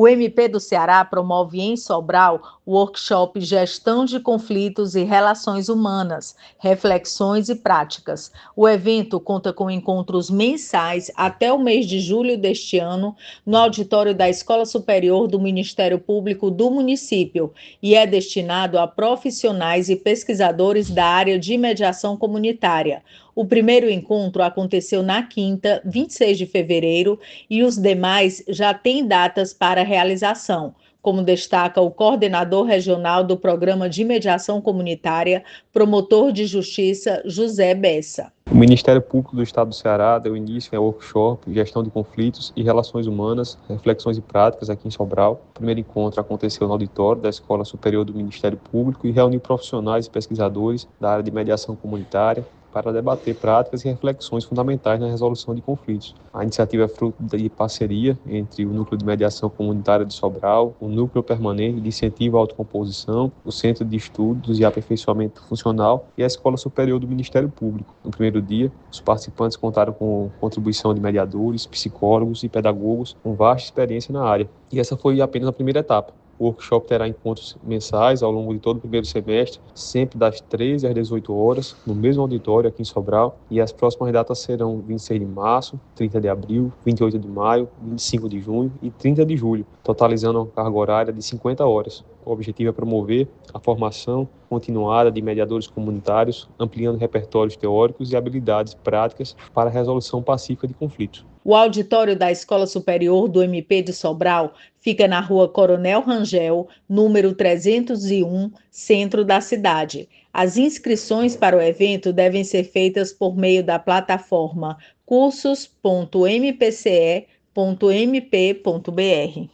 O MP do Ceará promove em Sobral o workshop Gestão de Conflitos e Relações Humanas, Reflexões e Práticas. O evento conta com encontros mensais até o mês de julho deste ano, no auditório da Escola Superior do Ministério Público do município, e é destinado a profissionais e pesquisadores da área de mediação comunitária. O primeiro encontro aconteceu na quinta, 26 de fevereiro, e os demais já têm datas para realização, como destaca o coordenador regional do Programa de Mediação Comunitária, promotor de justiça José Bessa. O Ministério Público do Estado do Ceará deu início ao workshop Gestão de Conflitos e Relações Humanas, Reflexões e Práticas aqui em Sobral. O primeiro encontro aconteceu no auditório da Escola Superior do Ministério Público e reuniu profissionais e pesquisadores da área de mediação comunitária para debater práticas e reflexões fundamentais na resolução de conflitos. A iniciativa é fruto de parceria entre o Núcleo de Mediação Comunitária de Sobral, o Núcleo Permanente de Incentivo à Autocomposição, o Centro de Estudos e Aperfeiçoamento Funcional e a Escola Superior do Ministério Público. No primeiro dia, os participantes contaram com contribuição de mediadores, psicólogos e pedagogos com vasta experiência na área. E essa foi apenas a primeira etapa. O workshop terá encontros mensais ao longo de todo o primeiro semestre, sempre das 13 às 18 horas, no mesmo auditório aqui em Sobral, e as próximas datas serão 26 de março, 30 de abril, 28 de maio, 25 de junho e 30 de julho, totalizando uma carga horária de 50 horas. O objetivo é promover a formação continuada de mediadores comunitários, ampliando repertórios teóricos e habilidades práticas para a resolução pacífica de conflitos. O auditório da Escola Superior do MP de Sobral fica na Rua Coronel Rangel, número 301, centro da cidade. As inscrições para o evento devem ser feitas por meio da plataforma cursos.mpce.mp.br.